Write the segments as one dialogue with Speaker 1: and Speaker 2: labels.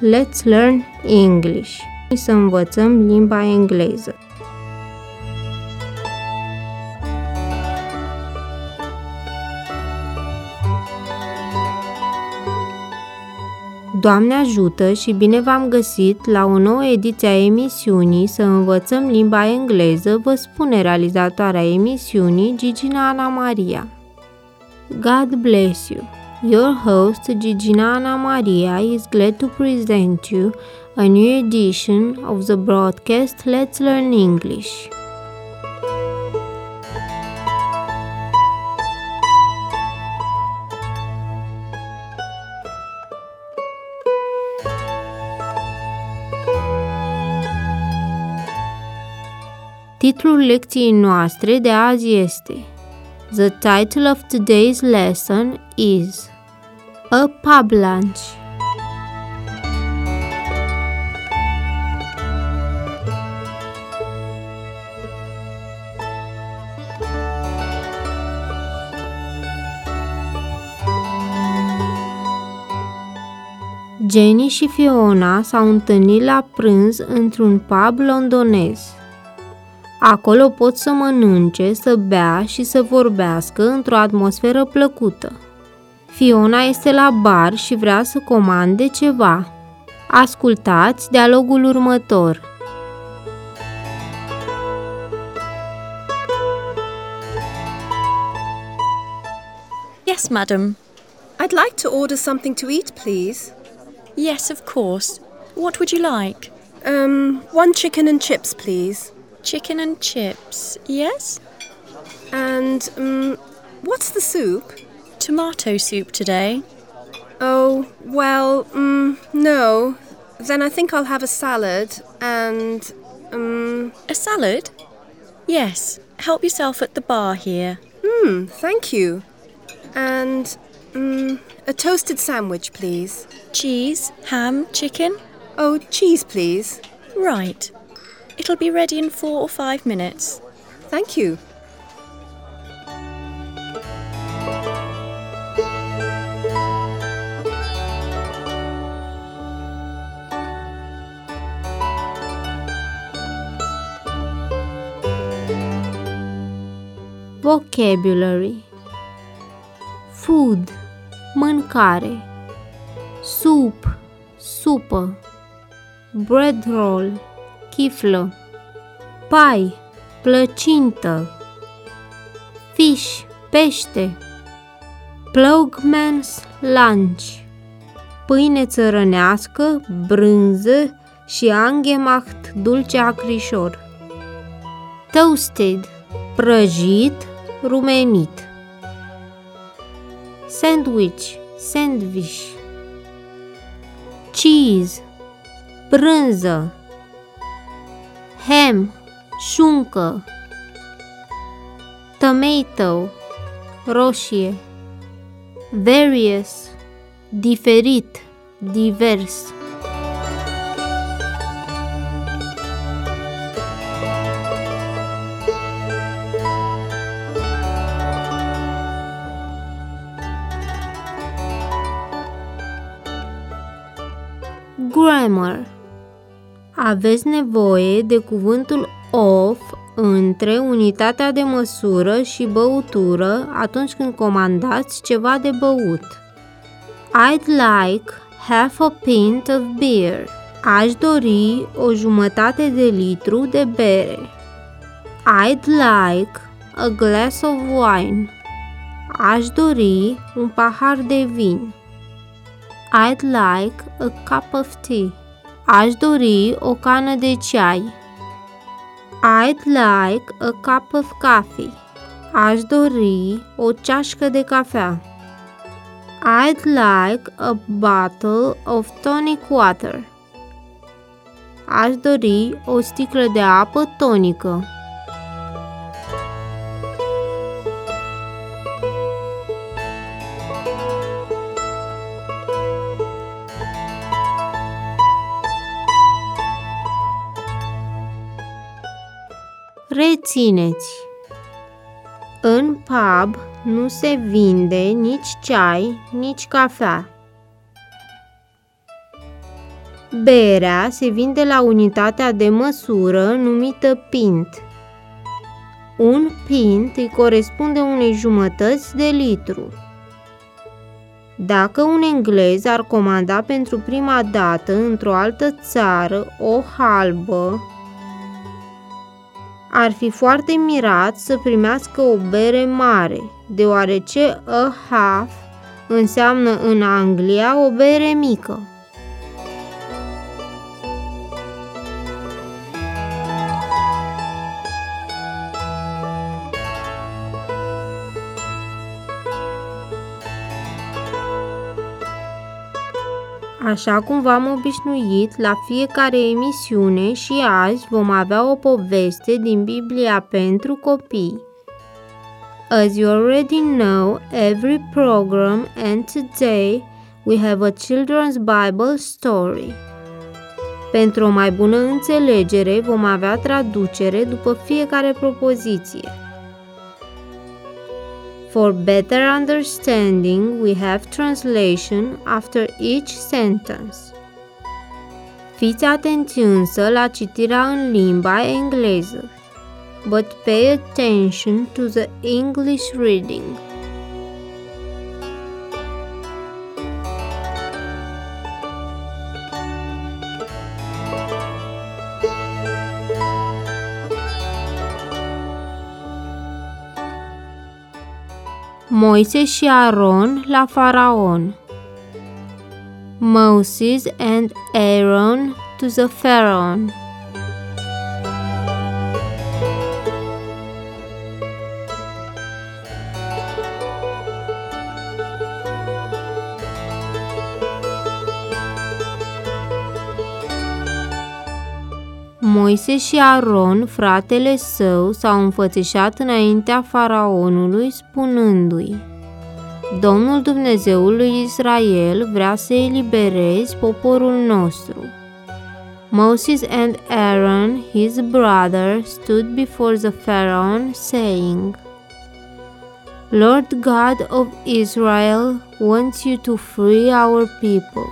Speaker 1: Let's Learn English. Să învățăm limba engleză. Doamne ajută și bine v-am găsit la o nouă ediție a emisiunii Să învățăm limba engleză, vă spune realizatoarea emisiunii, Gigina Ana Maria. God bless you. Your host, Gigina Ana Maria, is glad to present you a new edition of the broadcast Let's Learn English. Titlul lecției noastre de azi este The title of today's lesson is A Pub Lunch. Jenny și Fiona s-au întâlnit la prânz într-un pub londonez. Acolo pot să mănânce, să bea și să vorbească într-o atmosferă plăcută. Fiona este la bar și vrea să comande ceva. Ascultați dialogul următor.
Speaker 2: Yes, madam.
Speaker 3: I'd like to order something to eat, please.
Speaker 2: Yes, of course. What would you like?
Speaker 3: One chicken and chips, please.
Speaker 2: Chicken and chips, yes?
Speaker 3: And, what's the soup?
Speaker 2: Tomato soup today.
Speaker 3: Oh, well, no. Then I think I'll have a salad and,
Speaker 2: A salad? Yes. Help yourself at the bar here.
Speaker 3: thank you. And, a toasted sandwich, please.
Speaker 2: Cheese, ham, chicken?
Speaker 3: Oh, cheese, please.
Speaker 2: Right. It'll be ready in 4 or 5 minutes.
Speaker 3: Thank you.
Speaker 1: Vocabulary: food, mâncare, soup, supă, bread roll, chiflă, pie, plăcintă, fish, pește, plugman's lunch, pâine țărănească, brânză și angemacht, dulce acrișor, toasted, prăjit, rumenit, sandwich, cheese, brânză, ham, șuncă, tomato, roșie, various, diferit, divers. Grammar. Aveți nevoie de cuvântul of între unitatea de măsură și băutură atunci când comandați ceva de băut. I'd like half a pint of beer. Aș dori o jumătate de litru de bere. I'd like a glass of wine. Aș dori un pahar de vin. I'd like a cup of tea. Aș dori o cană de ceai. I'd like a cup of coffee. Aș dori o ceașcă de cafea. I'd like a bottle of tonic water. Aș dori o sticlă de apă tonică. Rețineți! În pub nu se vinde nici ceai, nici cafea. Berea se vinde la unitatea de măsură numită pint. Un pint îi corespunde unei jumătăți de litru. Dacă un englez ar comanda pentru prima dată într-o altă țară o halbă, ar fi foarte mirat să primească o bere mare, deoarece a half înseamnă în Anglia o bere mică. Așa cum v-am obișnuit la fiecare emisiune, și azi vom avea o poveste din Biblia pentru copii. As you already know, every program, and today we have a children's Bible story. Pentru o mai bună înțelegere vom avea traducere după fiecare propoziție. For better understanding, we have translation after each sentence. Fiți atenți însă la citirea în limba engleză, but pay attention to the English reading. Moise și Aron la Faraon. Moses and Aaron to the Pharaoh. Moise și Aron, fratele său, s-au înfățișat înaintea faraonului, spunându-i: Domnul Dumnezeul lui Israel vrea să eliberezi poporul nostru. Moses and Aaron, his brother, stood before the Pharaoh, saying, Lord God of Israel wants you to free our people.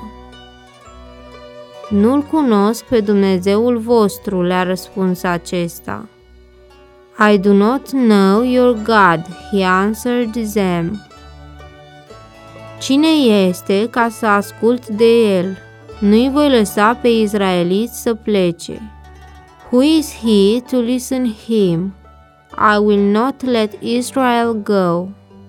Speaker 1: Nu-L cunosc pe Dumnezeul vostru, le-a răspuns acesta. I do not know your God, he answered them. Cine este ca să ascult de el? Nu-i voi lăsa pe izraeliți să plece. Who is he to listen him? I will not let Israel go.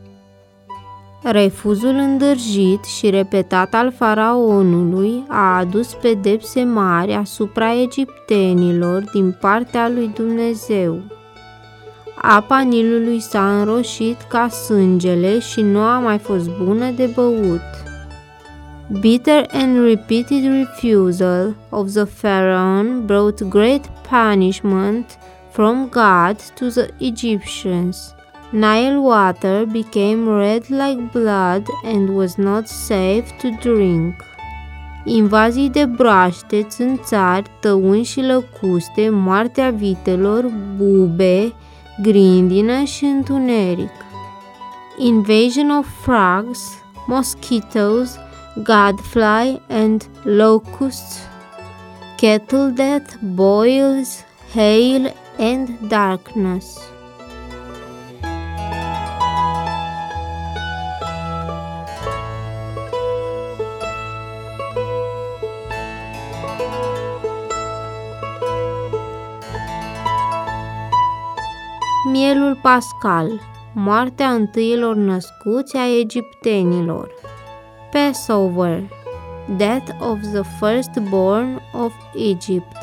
Speaker 1: Refuzul îndârjit și repetat al faraonului a adus pedepse mari asupra egiptenilor din partea lui Dumnezeu. Apa Nilului s-a înroșit ca sângele și nu a mai fost bună de băut. Bitter and repeated refusal of the Pharaoh brought great punishment from God to the Egyptians. Nile water became red like blood and was not safe to drink. Invazii de broaște, țânțari, tăuni și lăcuste, moartea vitelor, bube, grindină și întuneric. Invasion of frogs, mosquitoes, gadfly and locusts, cattle death, boils, hail and darkness. Mielul pascal, moartea întâiilor născuți a egiptenilor. Passover, death of the firstborn of Egypt.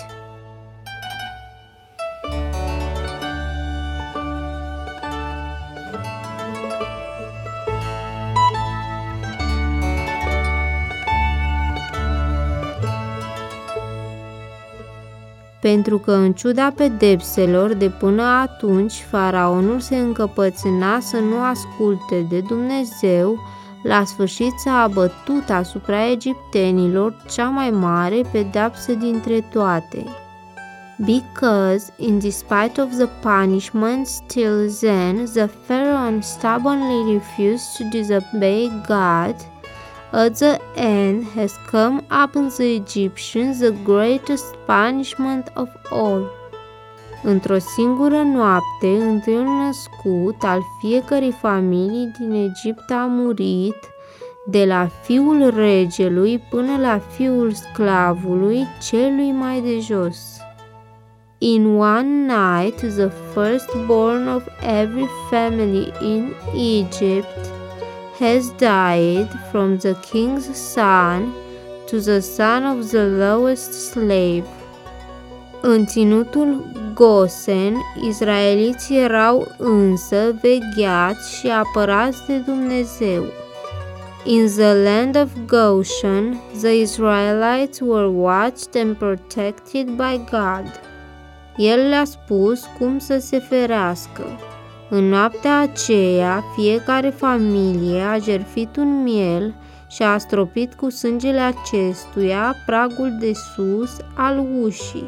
Speaker 1: Pentru că, în ciuda pedepselor de până atunci, faraonul se încăpățâna să nu asculte de Dumnezeu, la sfârșit s-a abătut asupra egiptenilor cea mai mare pedeapsă dintre toate. Because, in despite of the punishments till then, the Pharaoh stubbornly refused to disobey God, At the end has come upon the Egyptians the greatest punishment of all. Într-o singură noapte, întâiul născut al fiecărei familii din Egipt a murit, de la fiul regelui până la fiul sclavului celui mai de jos. In one night, the firstborn of every family in Egypt has died, from the king's son to the son of the lowest slave. În ținutul Gosen, israeliții erau însă vegheați și apărați de Dumnezeu. In the land of Goshen, the Israelites were watched and protected by God. El le-a spus cum să se ferească. În noaptea aceea, fiecare familie a jertfit un miel și a stropit cu sângele acestuia pragul de sus al ușii.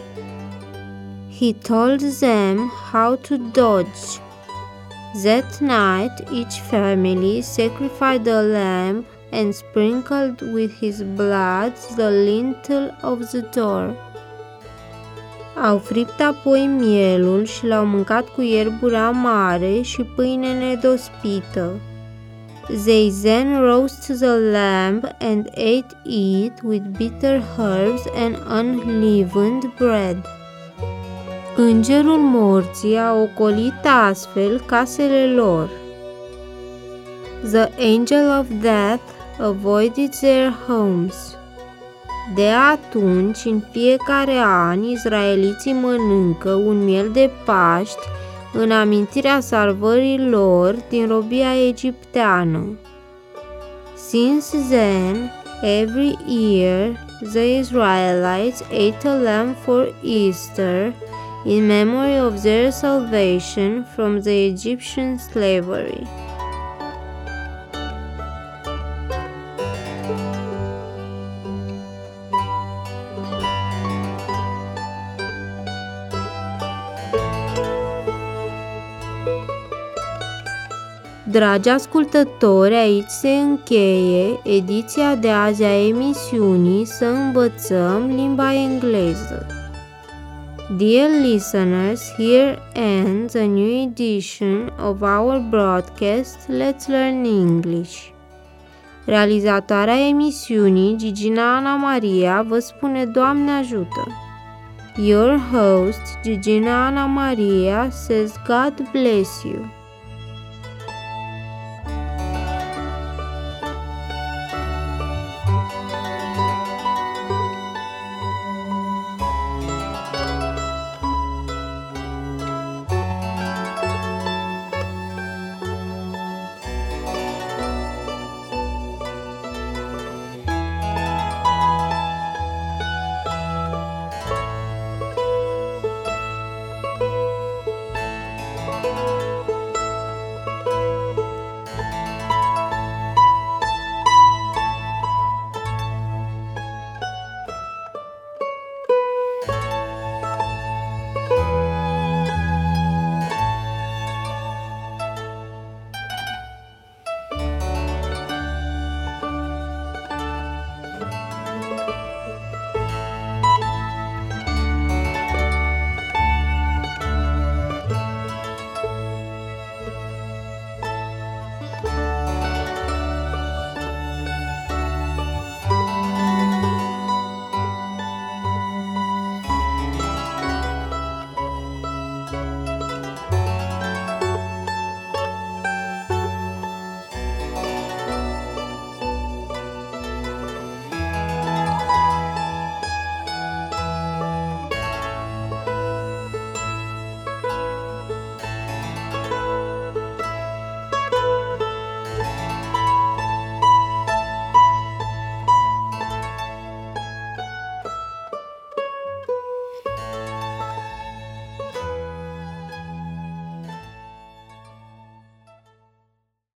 Speaker 1: He told them how to dodge. That night, each family sacrificed a lamb and sprinkled with his blood the lintel of the door. Au fript apoi mielul și l-au mâncat cu ierburi amare și pâine nedospită. They then roasted the lamb and ate it with bitter herbs and unleavened bread. Îngerul morții a ocolit astfel casele lor. The angel of death avoided their homes. De atunci, în fiecare an, israeliții mănâncă un miel de Paști în amintirea salvării lor din robia egipteană. Since then, every year, the Israelites ate a lamb for Easter in memory of their salvation from the Egyptian slavery. Dragi ascultători, aici se încheie ediția de azi a emisiunii Să învățăm limba engleză. Dear listeners, here ends a new edition of our broadcast Let's Learn English. Realizatoarea emisiunii, Gigina Ana Maria, vă spune Doamne ajută. Your host, Gigina Ana Maria, says God bless you.